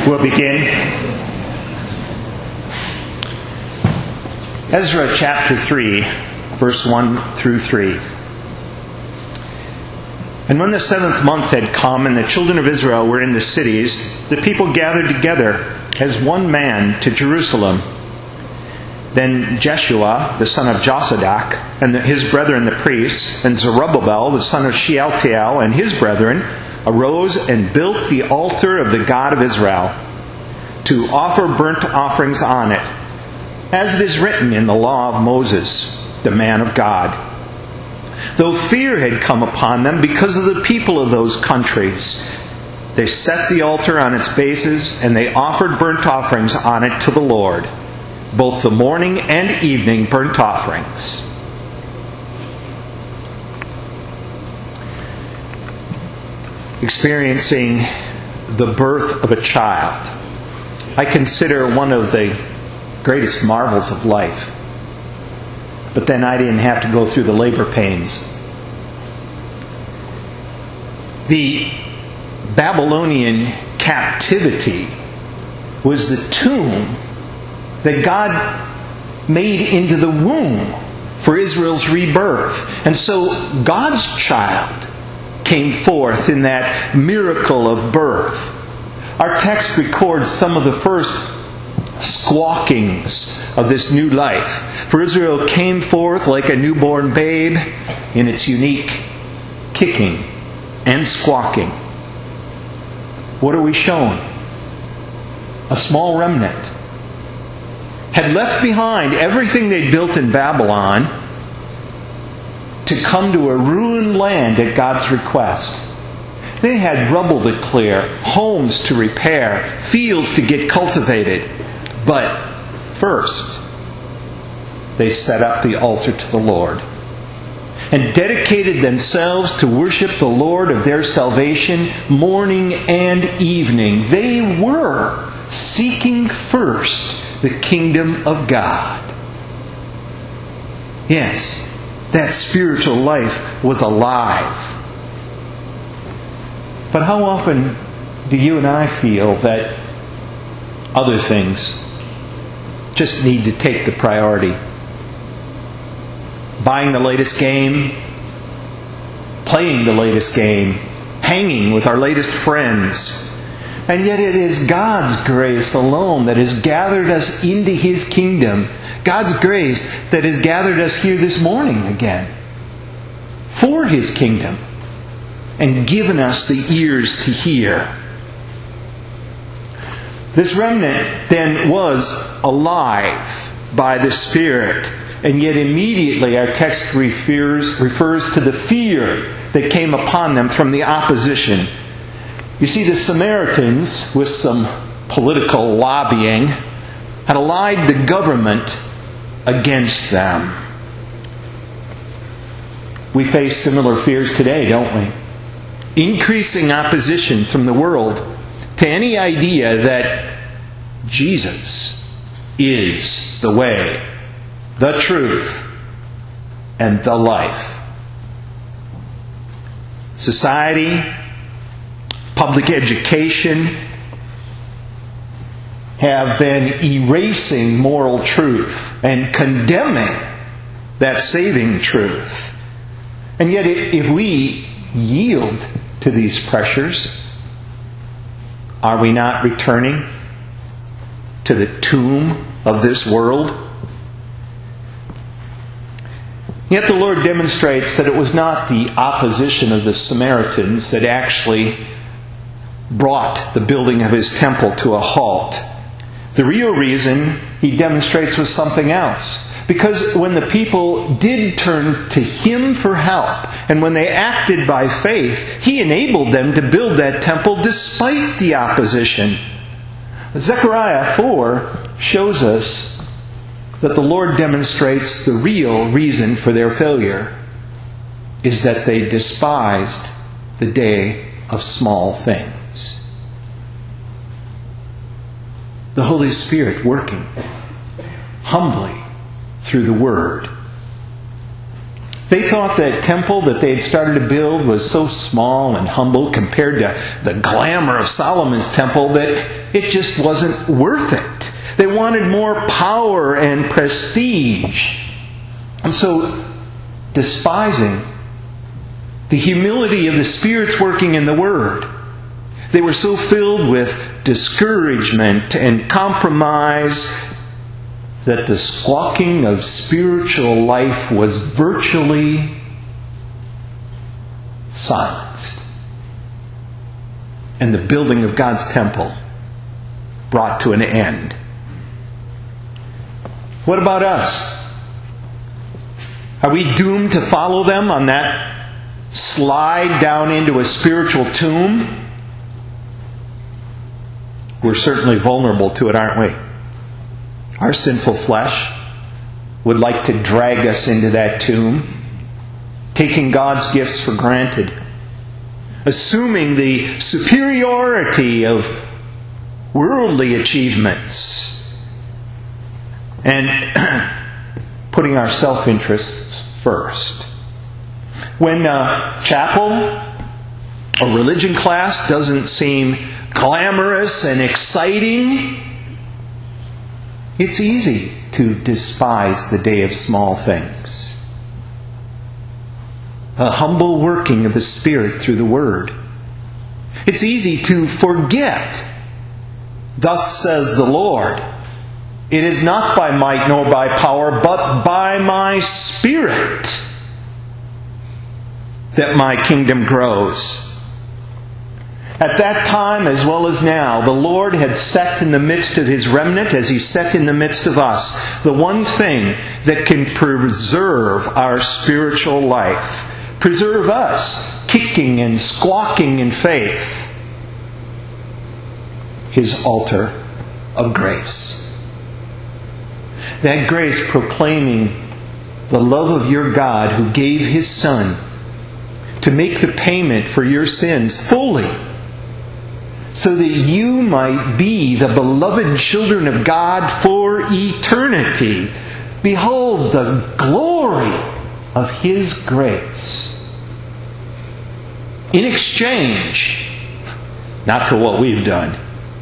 We'll begin. Ezra chapter 3, verse 1 through 3. And when the 7th month had come and the children of Israel were in the cities, the people gathered together as one man to Jerusalem. Then Jeshua, the son of Josadak, and his brethren the priests, and Zerubbabel, the son of Shealtiel, and his brethren, arose and built the altar of the God of Israel, to offer burnt offerings on it, as it is written in the law of Moses, the man of God. Though fear had come upon them because of the people of those countries, they set the altar on its bases, and they offered burnt offerings on it to the Lord, both the morning and evening burnt offerings. Experiencing the birth of a child, I consider one of the greatest marvels of life. But then I didn't have to go through the labor pains. The Babylonian captivity was the tomb that God made into the womb for Israel's rebirth. And so God's child came forth in that miracle of birth. Our text records some of the first squawkings of this new life. For Israel came forth like a newborn babe in its unique kicking and squawking. What are we shown? A small remnant had left behind everything they built in Babylon to come to a ruined land at God's request. They had rubble to clear, homes to repair, fields to get cultivated. But first, they set up the altar to the Lord and dedicated themselves to worship the Lord of their salvation morning and evening. They were seeking first the kingdom of God. Yes, that spiritual life was alive. But how often do you and I feel that other things just need to take the priority? Buying the latest game, playing the latest game, hanging with our latest friends. And yet it is God's grace alone that has gathered us into His kingdom. God's grace that has gathered us here this morning again for His kingdom and given us the ears to hear. This remnant then was alive by the Spirit, and yet immediately our text refers to the fear that came upon them from the opposition. You see, the Samaritans, with some political lobbying, had allied the government against them. We face similar fears today, don't we? Increasing opposition from the world to any idea that Jesus is the way, the truth, and the life. Society, public education have been erasing moral truth and condemning that saving truth. And yet if we yield to these pressures, are we not returning to the tomb of this world? Yet the Lord demonstrates that it was not the opposition of the Samaritans that actually brought the building of His temple to a halt. The real reason He demonstrates was something else. Because when the people did turn to Him for help, and when they acted by faith, He enabled them to build that temple despite the opposition. Zechariah 4 shows us that the Lord demonstrates the real reason for their failure is that they despised the day of small things. The Holy Spirit working humbly through the Word. They thought that temple that they had started to build was so small and humble compared to the glamour of Solomon's temple that it just wasn't worth it. They wanted more power and prestige. And so, despising the humility of the Spirit's working in the Word, they were so filled with discouragement and compromise that the squawking of spiritual life was virtually silenced. And the building of God's temple brought to an end. What about us? Are we doomed to follow them on that slide down into a spiritual tomb? We're certainly vulnerable to it, aren't we? Our sinful flesh would like to drag us into that tomb, taking God's gifts for granted, assuming the superiority of worldly achievements, and putting our self-interests first. When chapel or religion class doesn't seem glamorous and exciting, it's easy to despise the day of small things. A humble working of the Spirit through the Word. It's easy to forget, thus says the Lord, it is not by might nor by power, but by my Spirit that my kingdom grows. At that time, as well as now, the Lord had set in the midst of His remnant, as He set in the midst of us, the one thing that can preserve our spiritual life, preserve us kicking and squawking in faith, His altar of grace. That grace proclaiming the love of your God who gave His Son to make the payment for your sins fully, so that you might be the beloved children of God for eternity. Behold the glory of His grace. In exchange, not for what we've done,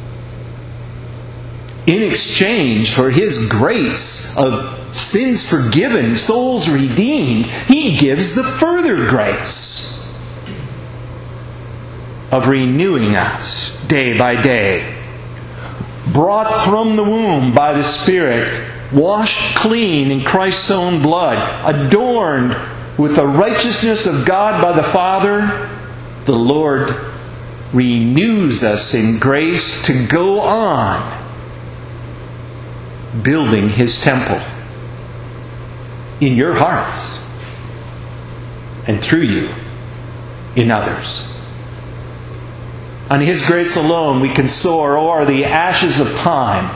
in exchange for His grace of sins forgiven, souls redeemed, He gives the further grace of renewing us day by day. Brought from the womb by the Spirit, washed clean in Christ's own blood, adorned with the righteousness of God by the Father, the Lord renews us in grace to go on building His temple in your hearts and through you in others. On His grace alone we can soar o'er the ashes of time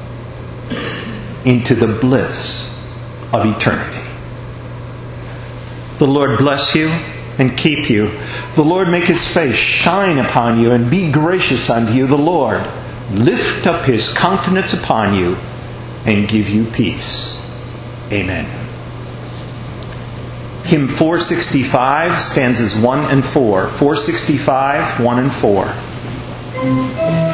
into the bliss of eternity. The Lord bless you and keep you. The Lord make His face shine upon you and be gracious unto you. The Lord lift up His countenance upon you and give you peace. Amen. Hymn 465, stanzas 1 and 4. 465, 1 and 4.